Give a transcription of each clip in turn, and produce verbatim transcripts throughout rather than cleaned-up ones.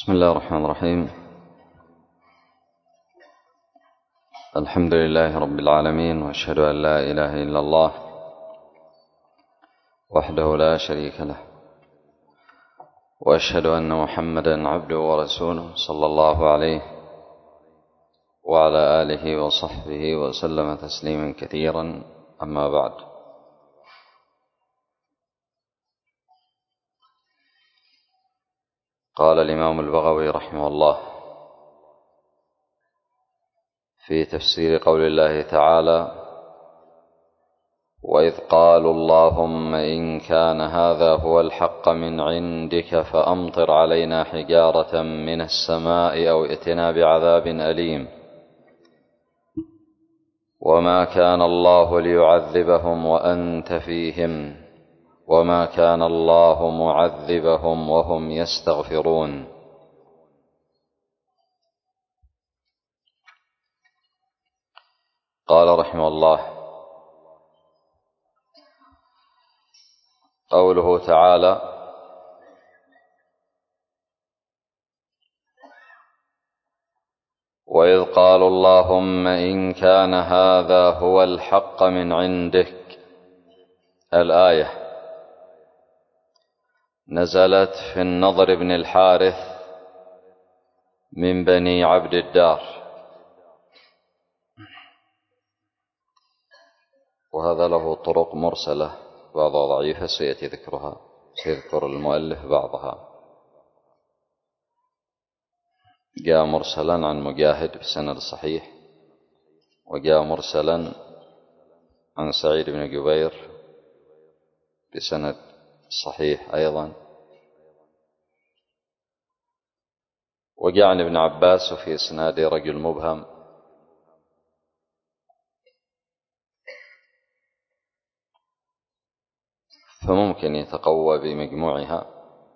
بسم الله الرحمن الرحيم. الحمد لله رب العالمين، وأشهد أن لا إله إلا الله وحده لا شريك له، وأشهد أن محمدا عبده ورسوله صلى الله عليه وعلى آله وصحبه وسلم تسليما كثيرا. أما بعد، قال الإمام البغوي رحمه الله في تفسير قول الله تعالى: وإذ قالوا اللهم إن كان هذا هو الحق من عندك فأمطر علينا حجارة من السماء أو ائتنا بعذاب أليم وما كان الله ليعذبهم وأنت فيهم وما كان الله معذبهم وهم يستغفرون. قال رحمه الله: قوله تعالى: وإذ قالوا اللهم إن كان هذا هو الحق من عندك، الآية نزلت في النضر بن الحارث من بني عبد الدار، وهذا له طرق مرسلة بعضها ضعيفة سيأتي ذكرها، سيذكر المؤلف بعضها. جاء مرسلا عن مجاهد بسند صحيح، وجاء مرسلا عن سعيد بن جبير بسند صحيح أيضا، وجاء عن ابن عباس وفي إسناد رجل مبهم. فممكن يتقوى بمجموعها،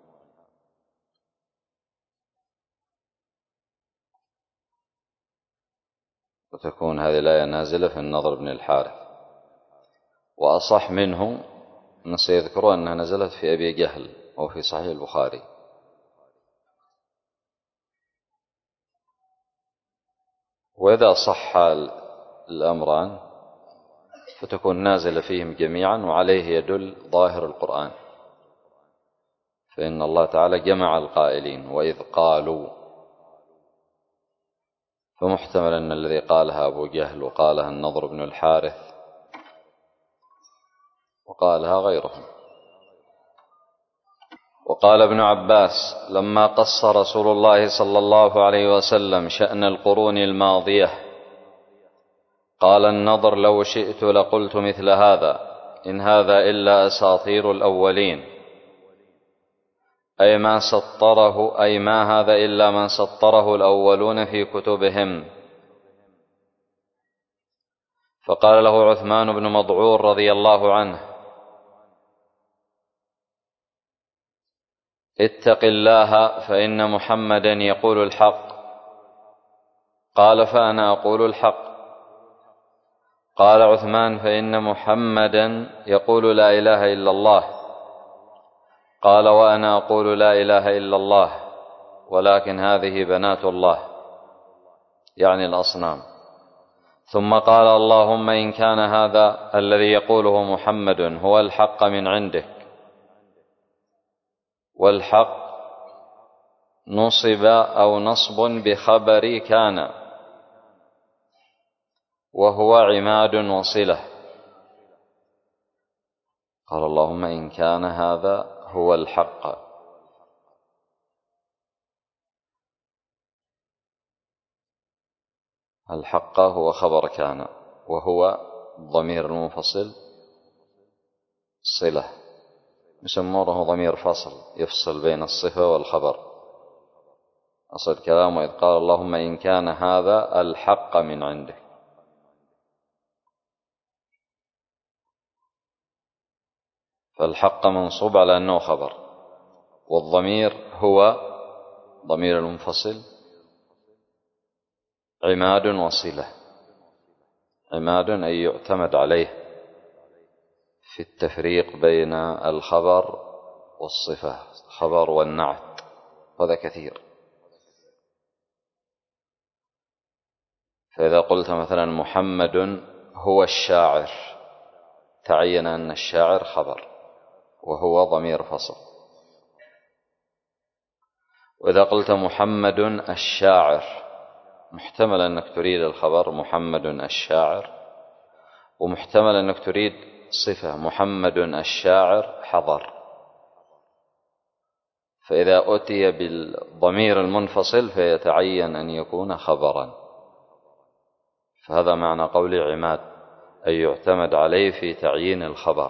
وتكون هذه الآية نازلة في النضر بن الحارث. وأصح منه أن سيذكروا أنها نزلت في أبي جهل وفي صحيح البخاري. وإذا صح الأمران فتكون نازلة فيهم جميعا، وعليه يدل ظاهر القرآن، فإن الله تعالى جمع القائلين وإذ قالوا، فمحتمل أن الذي قالها أبو جهل وقالها النضر بن الحارث وقالها غيرهم. وقال ابن عباس: لما قص رسول الله صلى الله عليه وسلم شأن القرون الماضية قال النضر: لو شئت لقلت مثل هذا، إن هذا إلا أساطير الأولين، أي ما سطره أي ما هذا إلا ما سطره الأولون في كتبهم. فقال له عثمان بن مضعور رضي الله عنه: اتق الله فإن محمدا يقول الحق. قال: فأنا أقول الحق. قال عثمان: فإن محمدا يقول لا إله إلا الله. قال: وأنا أقول لا إله إلا الله، ولكن هذه بنات الله، يعني الأصنام. ثم قال: اللهم إن كان هذا الذي يقوله محمد هو الحق من عندك، والحق نصب أو نصب بخبر كان، وهو عماد وصلة. قال: اللهم إن كان هذا هو الحق. الحق هو خبر كان، وهو ضمير المنفصل صلة، يسمونه ضمير فصل يفصل بين الصفة والخبر. أصل كلامه: إذ قال اللهم إن كان هذا الحق من عندك. فالحق منصوب على أنه خبر، والضمير هو ضمير المنفصل عماد وصلة. عماد أي يعتمد عليه في التفريق بين الخبر والصفة، خبر والنعت، هذا كثير. فإذا قلت مثلا محمد هو الشاعر تعين أن الشاعر خبر وهو ضمير فصل. وإذا قلت محمد الشاعر محتمل أنك تريد الخبر محمد الشاعر، ومحتمل أنك تريد صفة محمد الشاعر حضر. فإذا أتي بالضمير المنفصل فيتعين أن يكون خبرا. فهذا معنى قول عماد، أي يعتمد عليه في تعيين الخبر.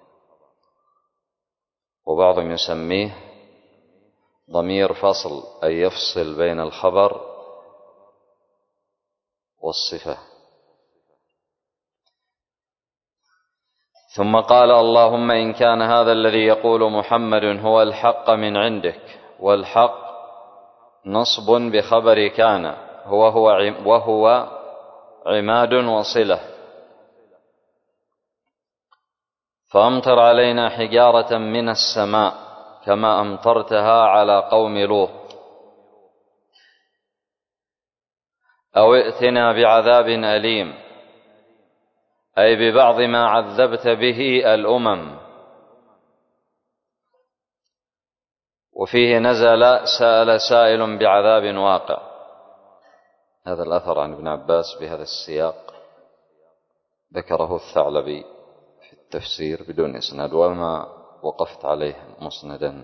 وبعضهم يسميه ضمير فصل، أي يفصل بين الخبر والصفة. ثم قال: اللهم إن كان هذا الذي يقول محمد هو الحق من عندك، والحق نصب بخبر كان هو هو وهو عماد وصلة، فأمطر علينا حجارة من السماء كما أمطرتها على قوم لوط، أو ائتنا بعذاب أليم، أي ببعض ما عذبت به الأمم. وفيه نزل سأل سائل بعذاب واقع. هذا الأثر عن ابن عباس بهذا السياق ذكره الثعلبي في التفسير بدون إسناد، وما وقفت عليه مسندا.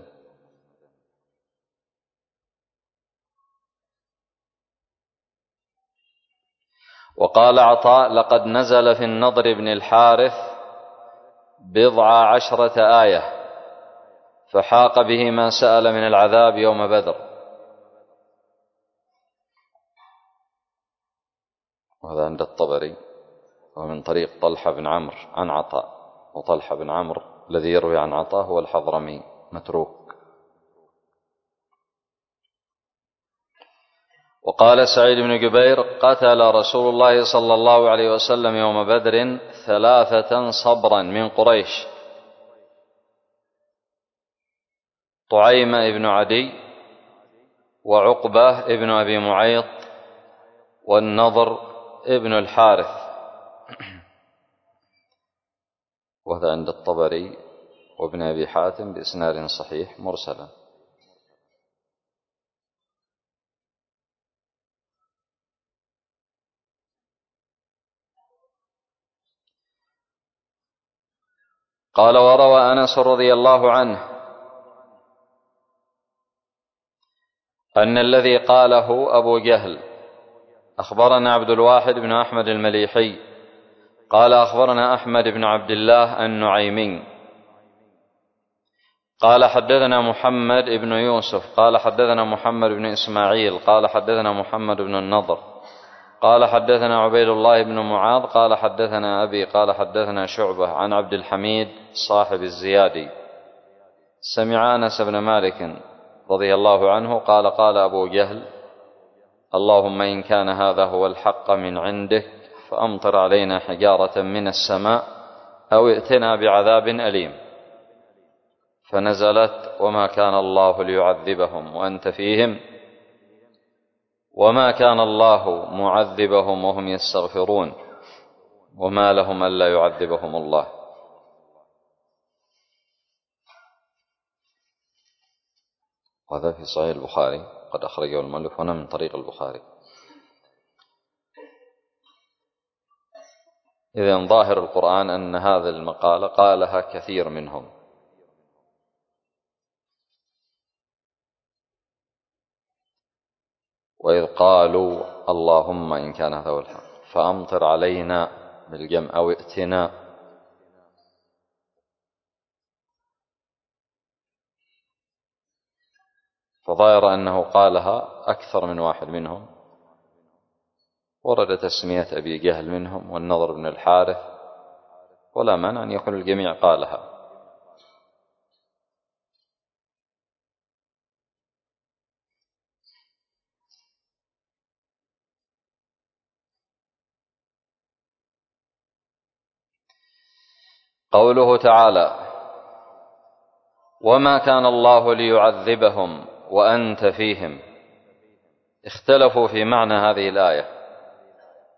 وقال عطاء: لقد نزل في النضر بن الحارث بضع عشرة آية، فحاق به ما سأل من العذاب يوم بدر. وهذا عند الطبري، ومن طريق طلحة بن عمرو عن عطاء، وطلحة بن عمرو الذي يروي عن عطاء هو الحضرمي متروك. وقال سعيد بن جبير: قتل رسول الله صلى الله عليه وسلم يوم بدر ثلاثة صبرا من قريش: طعيمة ابن عدي، وعقبة ابن أبي معيط، والنضر ابن الحارث. وهذا عند الطبري وابن أبي حاتم بإسناد صحيح مرسلا. قال: وروى أنس رضي الله عنه أن الذي قاله أبو جهل: أخبرنا عبد الواحد بن أحمد المليحي قال أخبرنا أحمد بن عبد الله النعيمي قال حدثنا محمد بن يوسف قال حدثنا محمد بن إسماعيل قال حدثنا محمد بن النضر قال حدثنا عبيد الله بن معاذ قال حدثنا أبي قال حدثنا شعبة عن عبد الحميد صاحب الزيادي سمع أنس بن مالك رضي الله عنه قال: قال أبو جهل: اللهم إن كان هذا هو الحق من عندك فأمطر علينا حجارة من السماء أو ائتنا بعذاب أليم. فنزلت: وما كان الله ليعذبهم وأنت فيهم وما كان الله معذبهم وهم يستغفرون وما لهم ألا يعذبهم الله. وهذا في صحيح البخاري، قد أخرجه المؤلف هنا من طريق البخاري. إذن ظاهر القرآن أن هذا المقالة قالها كثير منهم. وإذ قالوا: اللهم إن كان هذا هو الحق فأمطر علينا بالجمع أو ائتنا. فظاهر أنه قالها أكثر من واحد منهم. ورد تسمية أبي جهل منهم والنضر بن الحارث، ولا مانع أن يكون الجميع قالها. قوله تعالى: وما كان الله ليعذبهم وأنت فيهم، اختلفوا في معنى هذه الآية،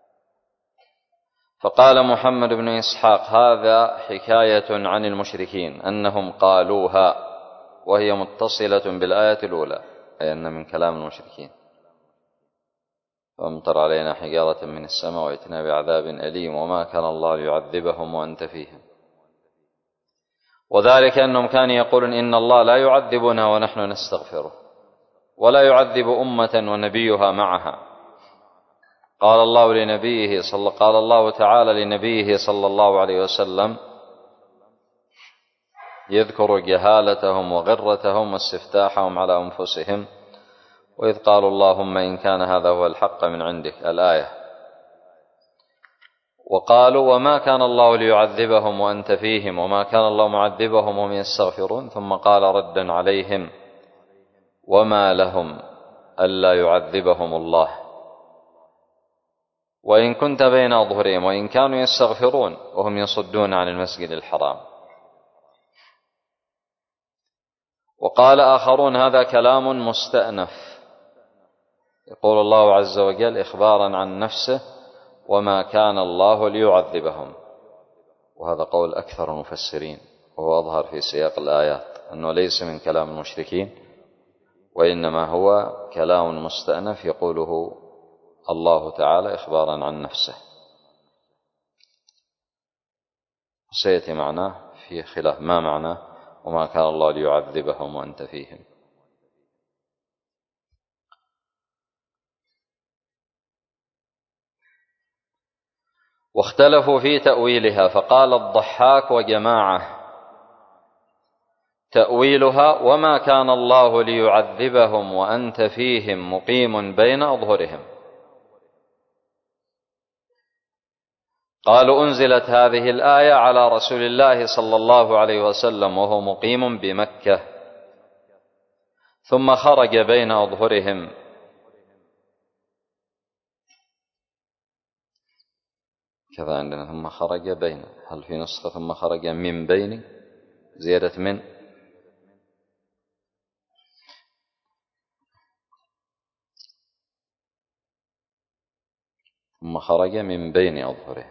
فقال محمد بن إسحاق: هذا حكاية عن المشركين أنهم قالوها، وهي متصلة بالآية الأولى، أي أن من كلام المشركين. فامطر علينا حجارة من السماء وائتنا بعذاب أليم وما كان الله ليعذبهم وأنت فيهم. وذلك أنهم كانوا يقولون إن الله لا يعذبنا ونحن نستغفره، ولا يعذب أمة ونبيها معها. قال الله لنبيه صلى قال الله تعالى لنبيه صلى الله عليه وسلم يذكر جهالتهم وغرتهم واستفتاحهم على أنفسهم: وإذ قالوا اللهم إن كان هذا هو الحق من عندك، الآية. وقالوا: وما كان الله ليعذبهم وأنت فيهم وما كان الله معذبهم وهم يستغفرون. ثم قال ردا عليهم: وما لهم ألا يعذبهم الله وإن كنت بين أظهرهم وإن كانوا يستغفرون وهم يصدون عن المسجد الحرام. وقال آخرون: هذا كلام مستأنف. يقول الله عز وجل إخبارا عن نفسه: وما كان الله ليعذبهم. وهذا قول أكثر المفسرين، وهو أظهر في سياق الآيات، أنه ليس من كلام المشركين، وإنما هو كلام مستأنف يقوله الله تعالى إخبارا عن نفسه. سيأتي معناه في خلاف ما معناه وما كان الله ليعذبهم وأنت فيهم. واختلفوا في تأويلها، فقال الضحاك وجماعة: تأويلها وما كان الله ليعذبهم وأنت فيهم مقيم بين أظهرهم. قالوا: أنزلت هذه الآية على رسول الله صلى الله عليه وسلم وهو مقيم بمكة، ثم خرج بين أظهرهم. كذا عندنا ثم خرج بين، هل في نسخة ثم خرج من بين زيادة من؟ ثم خرج من بين أظهرهم.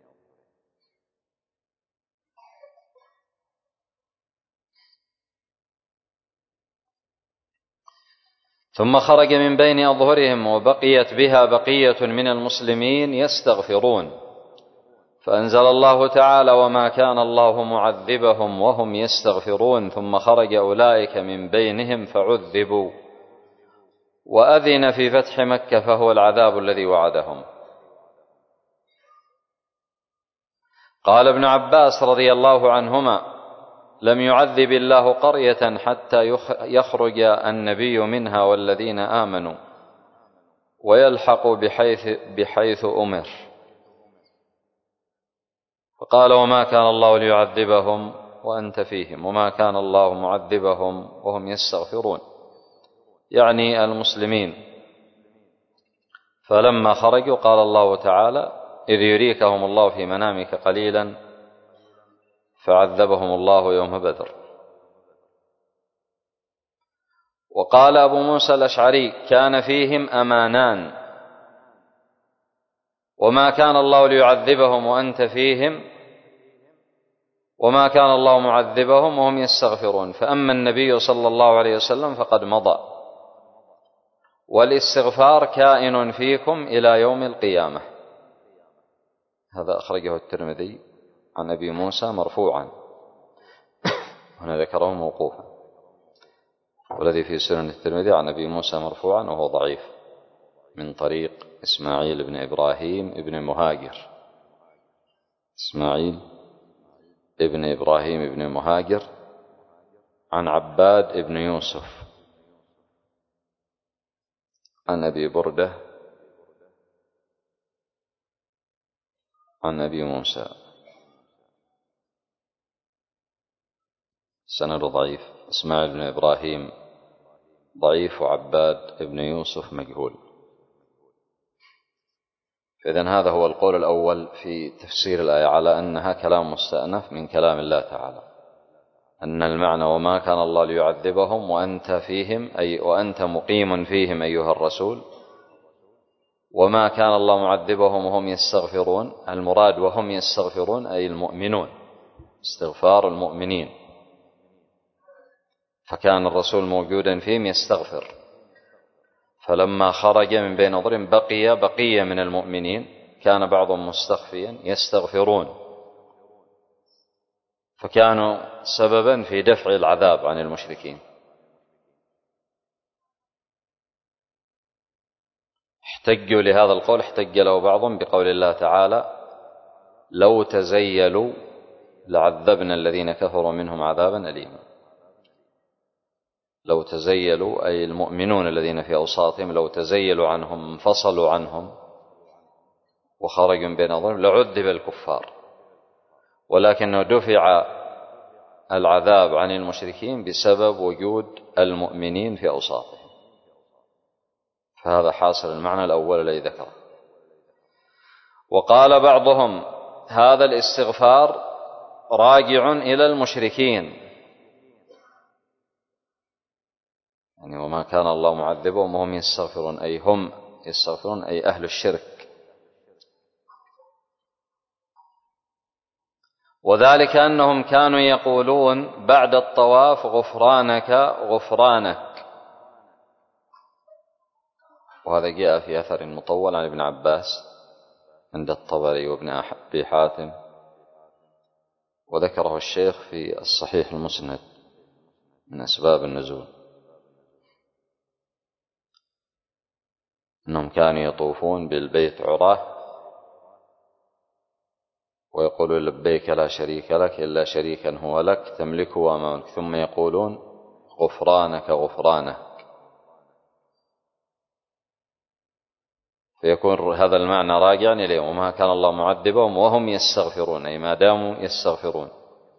ثم خرج من بين أظهرهم وبقيت بها بقية من المسلمين يستغفرون، فأنزل الله تعالى: وما كان الله معذبهم وهم يستغفرون، ثم خرج أولئك من بينهم فعذبوا، وأذن في فتح مكة فهو العذاب الذي وعدهم. قال ابن عباس رضي الله عنهما: لم يعذب الله قرية حتى يخرج النبي منها والذين آمنوا ويلحق بحيث, بحيث أمر. فقال: وما كان الله ليعذبهم وأنت فيهم وما كان الله معذبهم وهم يستغفرون، يعني المسلمين. فلما خرجوا قال الله تعالى: إذ يريكهم الله في منامك قليلا فعذبهم الله يوم بدر. وقال أبو موسى الأشعري: كان فيهم أمانان، وما كان الله ليعذبهم وأنت فيهم وما كان الله معذبهم وهم يستغفرون. فأما النبي صلى الله عليه وسلم فقد مضى، والاستغفار كائن فيكم إلى يوم القيامة. هذا أخرجه الترمذي عن أبي موسى مرفوعا، هنا ذكره موقوفا، والذي في سنن الترمذي عن أبي موسى مرفوعا وهو ضعيف، من طريق إسماعيل بن إبراهيم بن مهاجر. إسماعيل ابن إبراهيم بن مهاجر عن عباد بن يوسف عن أبي بردة عن أبي موسى. سند ضعيف، إسماعيل بن إبراهيم ضعيف، وعباد بن يوسف مجهول. فإذن هذا هو القول الأول في تفسير الآية على أنها كلام مستأنف من كلام الله تعالى، أن المعنى وما كان الله ليعذبهم وأنت فيهم، أي وأنت مقيم فيهم أيها الرسول، وما كان الله معذبهم وهم يستغفرون، المراد وهم يستغفرون أي المؤمنون، استغفار المؤمنين، فكان الرسول موجودا فيهم يستغفر، فلما خرج من بين أظهرهم بقي بقية من المؤمنين كان بعضهم مستخفيا يستغفرون، فكانوا سببا في دفع العذاب عن المشركين. احتجوا لهذا القول، احتج له بعضهم بقول الله تعالى: لو تزيلوا لعذبنا الذين كفروا منهم عذابا أليما. لو تزيلوا أي المؤمنون الذين في أوساطهم، لو تزيلوا عنهم انفصلوا عنهم وخرجوا بين أظهرهم لعذب الكفار، ولكنه دفع العذاب عن المشركين بسبب وجود المؤمنين في أوساطهم، فهذا حاصل المعنى الأول الذي ذكره. وقال بعضهم: هذا الاستغفار راجع إلى المشركين، يعني وما كان الله معذبهم وهم يستغفرون، أي هم يستغفرون أي أهل الشرك. وذلك أنهم كانوا يقولون بعد الطواف: غفرانك غفرانك، وهذا جاء في أثر مطول عن ابن عباس عند الطبري وابن أبي حاتم، وذكره الشيخ في الصحيح المسند من أسباب النزول، أنهم كانوا يطوفون بالبيت عراه ويقولون: لبيك لا شريك لك إلا شريكا هو لك تملكه وما ملك، ثم يقولون: غفرانك غفرانك، فيكون هذا المعنى راجعا إليهم، وما كان الله معذبهم وهم يستغفرون، أي ما داموا يستغفرون.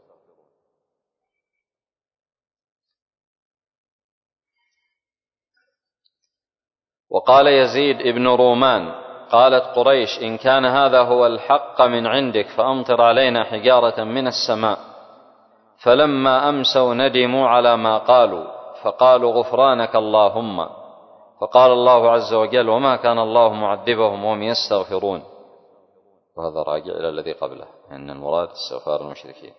وقال يزيد ابن رومان: قالت قريش: إن كان هذا هو الحق من عندك فأمطر علينا حجارة من السماء، فلما أمسوا ندموا على ما قالوا فقالوا: غفرانك اللهم، فقال الله عز وجل: وما كان الله معذبهم وهم يستغفرون. وهذا راجع إلى الذي قبله، أن المراد استغفار المشركين.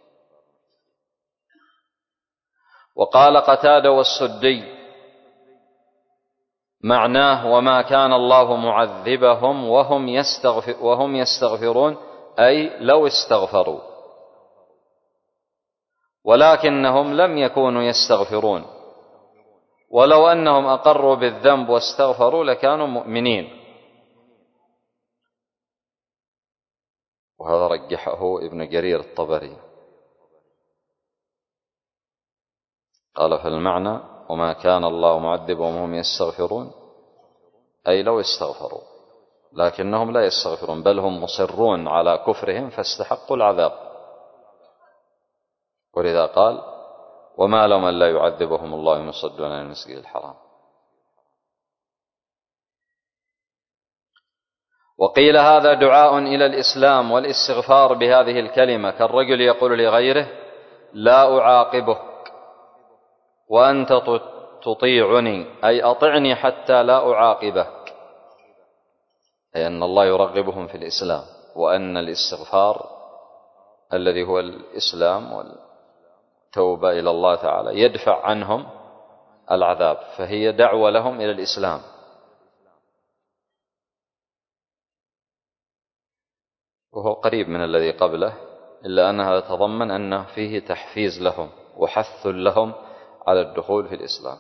وقال قتادة والسدي: معناه: وما كان الله معذبهم وهم يستغفر وهم يستغفرون، أي لو استغفروا، ولكنهم لم يكونوا يستغفرون، ولو أنهم أقروا بالذنب واستغفروا لكانوا مؤمنين. وهذا رجحه ابن جرير الطبري، قال: فالمعنى: وما كان الله معذبهم وهم يستغفرون، أي لو استغفروا، لكنهم لا يستغفرون، بل هم مصرون على كفرهم فاستحقوا العذاب. ولذا قال: وما لهم أن لا يعذبهم الله يصدون عن المسجد الحرام. وقيل هذا دعاء إلى الإسلام والاستغفار بهذه الكلمة، كالرجل يقول لغيره: لا أعاقبك وأنت تطيعني، أي أطعني حتى لا أعاقبك، أي أن الله يرغبهم في الإسلام، وأن الاستغفار الذي هو الإسلام والتوبة إلى الله تعالى يدفع عنهم العذاب، فهي دعوة لهم إلى الإسلام. وهو قريب من الذي قبله، إلا أنها يتضمن أنه فيه تحفيز لهم وحث لهم على الدخول في الإسلام.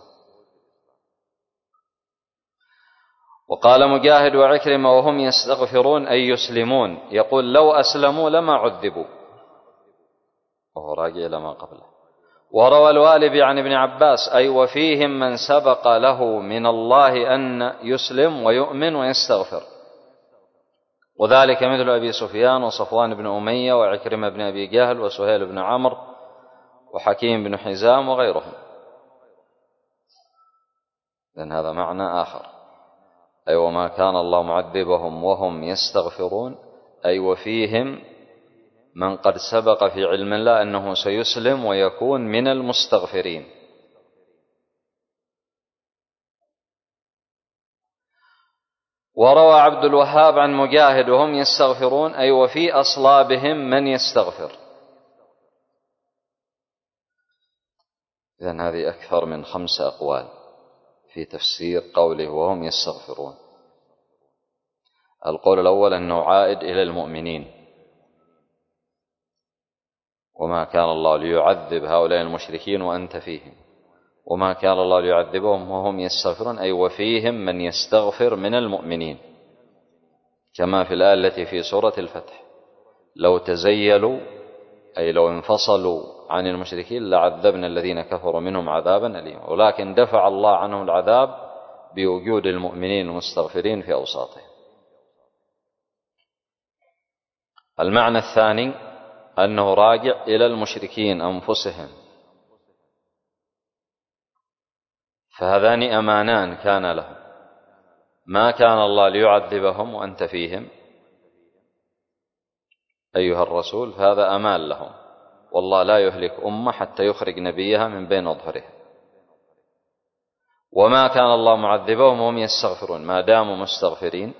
وقال مجاهد وعكرمة: وهم يستغفرون أي يسلمون، يقول: لو أسلموا لما عذبوا، وهو راجع إلى ما قبله. وروى الوالبي عن ابن عباس: أي وفيهم من سبق له من الله أن يسلم ويؤمن ويستغفر، وذلك مثل أبي سفيان وصفوان بن أمية وعكرمة بن أبي جهل وسهيل بن عمرو وحكيم بن حزام وغيرهم. لأن هذا معنى آخر، أي وما كان الله معذبهم وهم يستغفرون، أي وفيهم من قد سبق في علم الله أنه سيسلم ويكون من المستغفرين. وروى عبد الوهاب عن مجاهد وهم يستغفرون أي وفي أصلابهم من يستغفر. إذن هذه أكثر من خمس أقوال في تفسير قوله وهم يستغفرون. القول الأول أنه عائد إلى المؤمنين، وما كان الله ليعذب هؤلاء المشركين وأنت فيهم، وما كان الله ليعذبهم وهم يستغفرون أي وفيهم من يستغفر من المؤمنين، كما في الآية التي في سورة الفتح: لو تزيلوا أي لو انفصلوا عن المشركين لعذبنا الذين كفروا منهم عذابا أليما، ولكن دفع الله عنهم العذاب بوجود المؤمنين المستغفرين في أوساطهم. المعنى الثاني أنه راجع إلى المشركين أنفسهم، فهذان أمانان كان لهم، ما كان الله ليعذبهم وأنت فيهم أيها الرسول، فهذا أمان لهم، والله لا يهلك أمة حتى يخرج نبيها من بين أظهرها. وما كان الله معذبهم وهم يستغفرون، ما داموا مستغفرين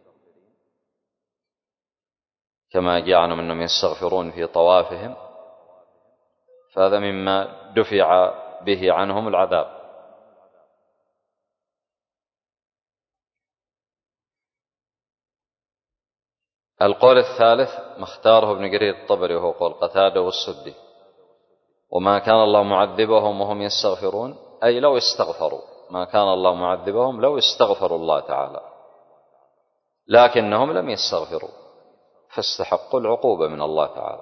كما جاء عنهم أنهم يستغفرون في طوافهم، فهذا مما دفع به عنهم العذاب. القول الثالث ما اختاره ابن جرير الطبري وهو قول قتادة والسدي: وما كان الله معذبهم وهم يستغفرون أي لو استغفروا، ما كان الله معذبهم لو استغفروا الله تعالى، لكنهم لم يستغفروا فاستحقوا العقوبة من الله تعالى.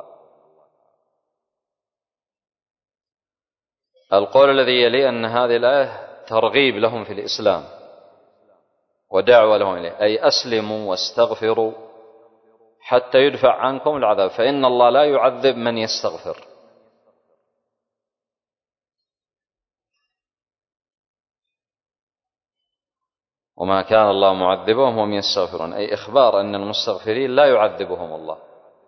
القول الذي يلي أن هذه الآية ترغيب لهم في الإسلام ودعوة لهم إليه، أي أسلموا واستغفروا حتى يدفع عنكم العذاب، فإن الله لا يعذب من يستغفر. وما كان الله معذبهم وهم يستغفرون أي إخبار أن المستغفرين لا يعذبهم الله.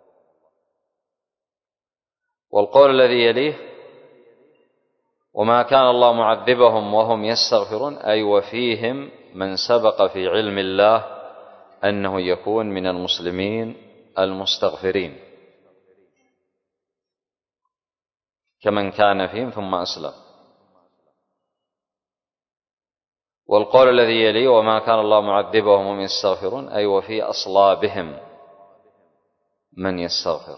والقول الذي يليه: وما كان الله معذبهم وهم يستغفرون أي وفيهم من سبق في علم الله أنه يكون من المسلمين المستغفرين كمن كان فيهم ثم أسلم. والقول الذي يليه: وما كان الله معذبهم وهم يستغفرون أي وفي أصلابهم من يستغفر.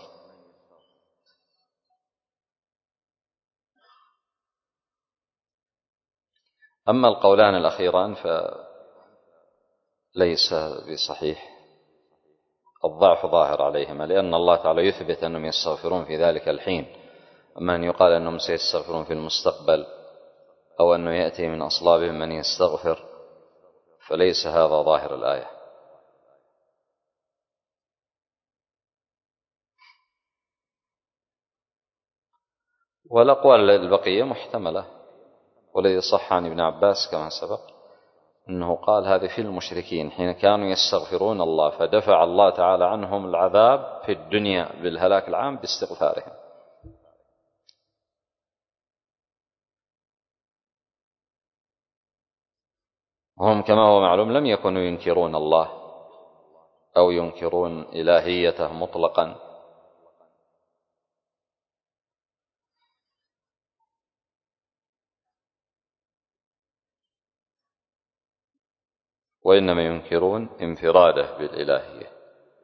أما القولان الأخيران فليس بصحيح، الضعف ظاهر عليهما، لأن الله تعالى يثبت أنهم يستغفرون في ذلك الحين. أما أن يقال أنهم سيستغفرون في المستقبل أو أنه يأتي من أصلابهم من يستغفر فليس هذا ظاهر الآية. والأقوال البقية محتملة، والذي صح عن ابن عباس كما سبق أنه قال هذه في المشركين حين كانوا يستغفرون الله فدفع الله تعالى عنهم العذاب في الدنيا بالهلاك العام باستغفارهم. هم كما هو معلوم لم يكونوا ينكرون الله أو ينكرون إلهيته مطلقا، وإنما ينكرون انفراده بالإلهية.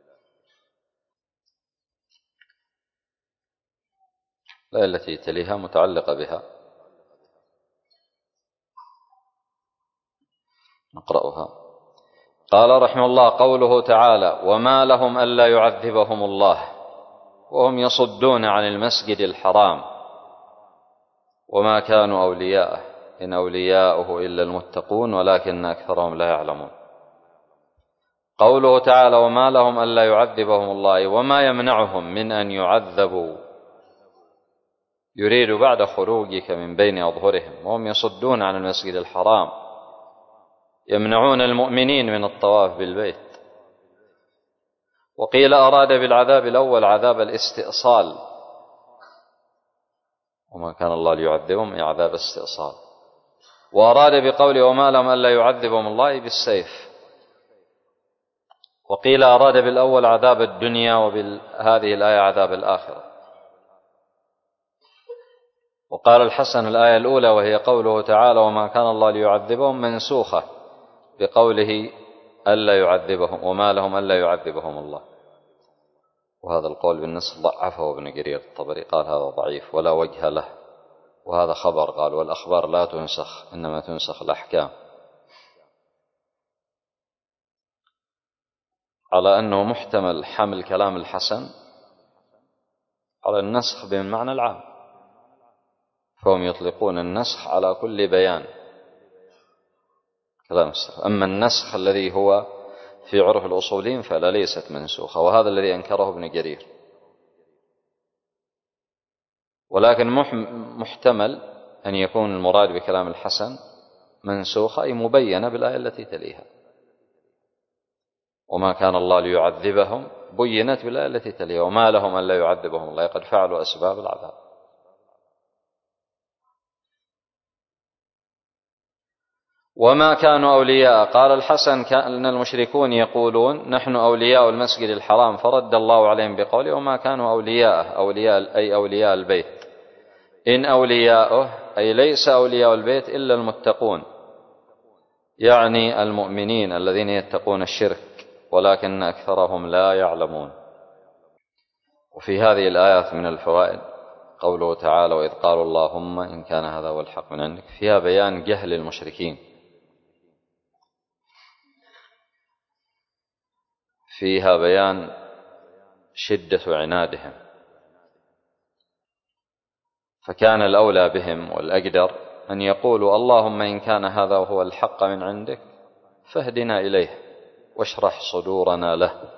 الآية التي تليها متعلقة بها، نقرأها. قال رحمه الله: قوله تعالى: وما لهم ألا يعذبهم الله وهم يصدون عن المسجد الحرام وما كانوا أولياءه إن أولياؤه إلا المتقون ولكن أكثرهم لا يعلمون. قوله تعالى: وما لهم ألا يعذبهم الله وما يمنعهم من أن يعذبوا، يريد بعد خروجك من بين أظهرهم وهم يصدون عن المسجد الحرام، يمنعون المؤمنين من الطواف بالبيت. وقيل أراد بالعذاب الأول عذاب الاستئصال، وما كان الله ليعذبهم أي عذاب استئصال. وأراد بقوله وما لهم ألا يعذبهم الله بالسيف، وقيل أراد بالأول عذاب الدنيا وبهذه الآية عذاب الآخرة. وقال الحسن الآية الأولى وهي قوله تعالى وما كان الله ليعذبهم منسوخة بقوله ألا يعذبهم وما لهم ألا يعذبهم الله، وهذا القول بالنسخ ضعفه ابن جرير الطبري، قال هذا ضعيف ولا وجه له، وهذا خبر، قال والأخبار لا تنسخ إنما تنسخ الأحكام، على أنه محتمل حمل كلام الحسن على النسخ بالمعنى العام، فهم يطلقون النسخ على كل بيان كلام السلف. أما النسخ الذي هو في عرف الأصولين فلا ليست منسوخة، وهذا الذي أنكره ابن جرير. ولكن محتمل أن يكون المراد بكلام الحسن منسوخة أي مبينة بالآية التي تليها، وما كان الله ليعذبهم بينت بالآية التي تليها وما لهم أن لا يعذبهم الله قد فعلوا أسباب العذاب. وما كانوا أولياء، قال الحسن كان المشركون يقولون نحن أولياء المسجد الحرام، فرد الله عليهم بقوله وما كانوا أولياء، أولياء أي أولياء البيت، إن أولياؤه أي ليس أولياء البيت إلا المتقون، يعني المؤمنين الذين يتقون الشرك، ولكن أكثرهم لا يعلمون. وفي هذه الآيات من الفوائد قوله تعالى وإذ قالوا اللهم إن كان هذا هو الحق من عندك، فيها بيان جهل المشركين، فيها بيان شدة عنادهم، فكان الأولى بهم والأقدر أن يقولوا اللهم إن كان هذا هو الحق من عندك فاهدنا إليه واشرح صدورنا له،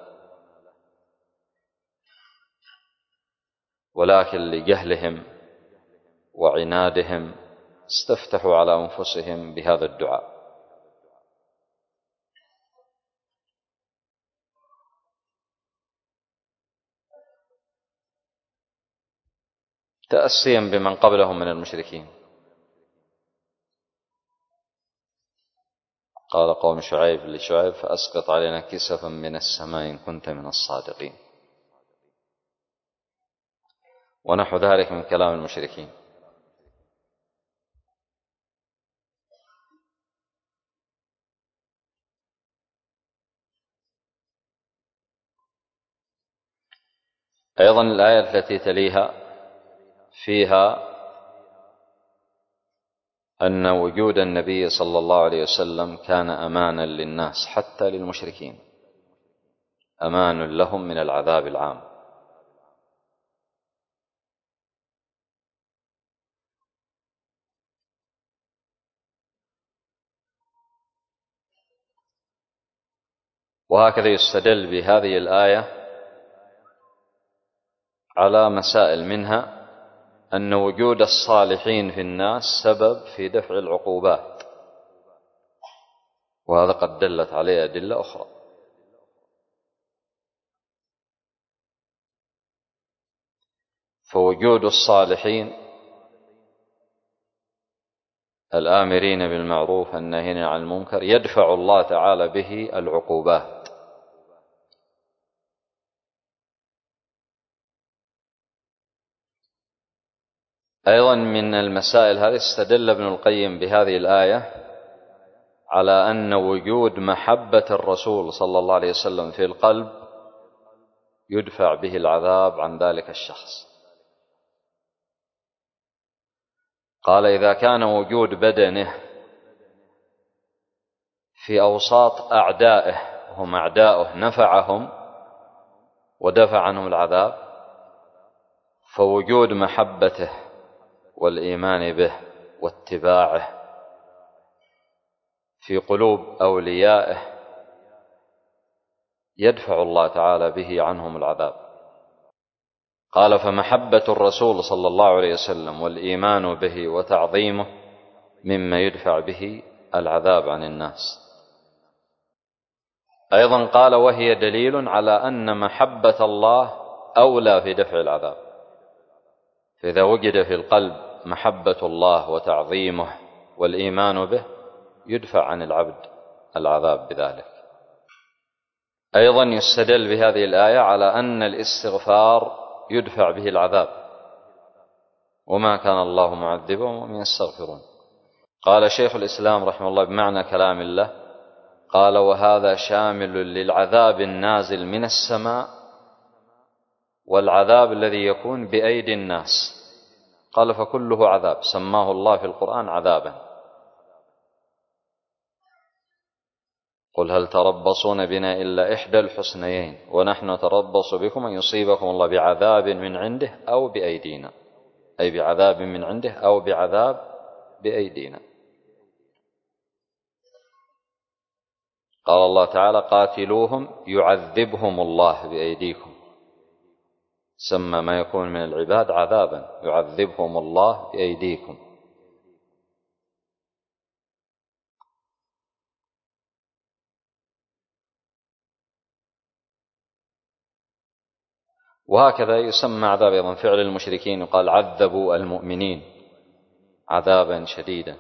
ولكن لجهلهم وعنادهم استفتحوا على أنفسهم بهذا الدعاء. تأسيا بمن قبلهم من المشركين. قال قوم شعيب لشعيب فأسقط علينا كسفا من السماء إن كنت من الصادقين، ونحو ذلك من كلام المشركين. أيضا الآية التي تليها فيها أن وجود النبي صلى الله عليه وسلم كان أمانا للناس حتى للمشركين، أمان لهم من العذاب العام. وهكذا يستدل بهذه الآية على مسائل، منها أن وجود الصالحين في الناس سبب في دفع العقوبات، وهذا قد دلت عليه أدلة أخرى. فوجود الصالحين الآمرين بالمعروف الناهين عن المنكر يدفع الله تعالى به العقوبات. أيضا من المسائل هذه استدل ابن القيم بهذه الآية على أن وجود محبة الرسول صلى الله عليه وسلم في القلب يدفع به العذاب عن ذلك الشخص. قال إذا كان وجود بدنه في أوساط أعدائه هم أعداؤه نفعهم ودفع عنهم العذاب، فوجود محبته والإيمان به واتباعه في قلوب أوليائه يدفع الله تعالى به عنهم العذاب. قال فمحبة الرسول صلى الله عليه وسلم والإيمان به وتعظيمه مما يدفع به العذاب عن الناس. أيضا قال وهي دليل على أن محبة الله أولى في دفع العذاب، فإذا وجد في القلب محبة الله وتعظيمه والإيمان به يدفع عن العبد العذاب بذلك. أيضا يستدل بهذه الآية على أن الاستغفار يدفع به العذاب، وما كان الله معذبهم وهم يستغفرون. قال شيخ الإسلام رحمه الله بمعنى كلام الله، قال: وهذا شامل للعذاب النازل من السماء والعذاب الذي يكون بأيدي الناس. قال: فكله عذاب سماه الله في القرآن عذابا. قل هل تربصون بنا إلا إحدى الحسنيين ونحن نتربص بكم أن يصيبكم الله بعذاب من عنده أو بأيدينا، أي بعذاب من عنده أو بعذاب بأيدينا. قال الله تعالى: قاتلوهم يعذبهم الله بأيديكم. سمى ما يكون من العباد عذابا، يعذبهم الله بأيديكم. وهكذا يسمى عذاب أيضا فعل المشركين، يقال عذبوا المؤمنين عذابا شديدا.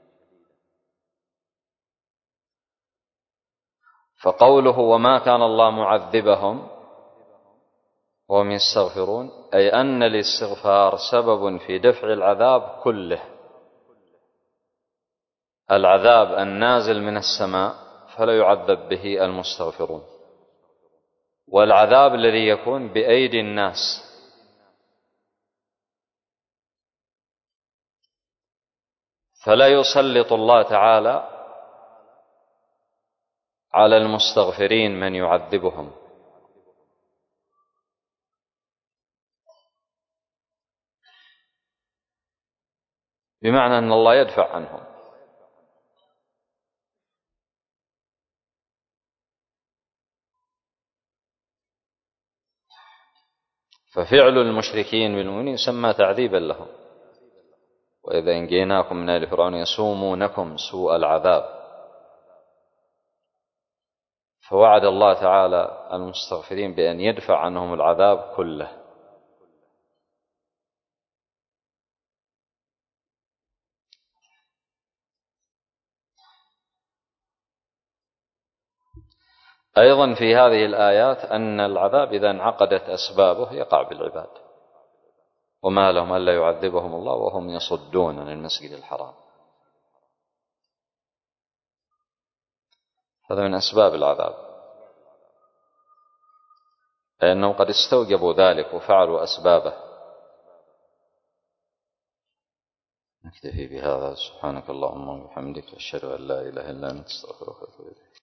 فقوله وما كان الله معذبهم وهم يستغفرون، أي أن الاستغفار سبب في دفع العذاب كله، العذاب النازل من السماء فلا يعذب به المستغفرون، والعذاب الذي يكون بأيدي الناس فلا يسلط الله تعالى على المستغفرين من يعذبهم، بمعنى أن الله يدفع عنهم. ففعل المشركين بالمؤمنين يسمى تعذيبا لهم. وإذا انجيناكم من آل فرعون يسومونكم سوء العذاب. فوعد الله تعالى المستغفرين بأن يدفع عنهم العذاب كله. أيضا في هذه الآيات أن العذاب إذا انعقدت أسبابه يقع بالعباد، وما لهم ألا يعذبهم الله وهم يصدون عن المسجد الحرام. هذا من أسباب العذاب، لأنهم قد استوجبوا ذلك وفعلوا أسبابه. نكتفي بهذا. سبحانك اللهم وبحمدك، أشهد أن لا إله إلا أنت، أستغفرك وأتوب إليك.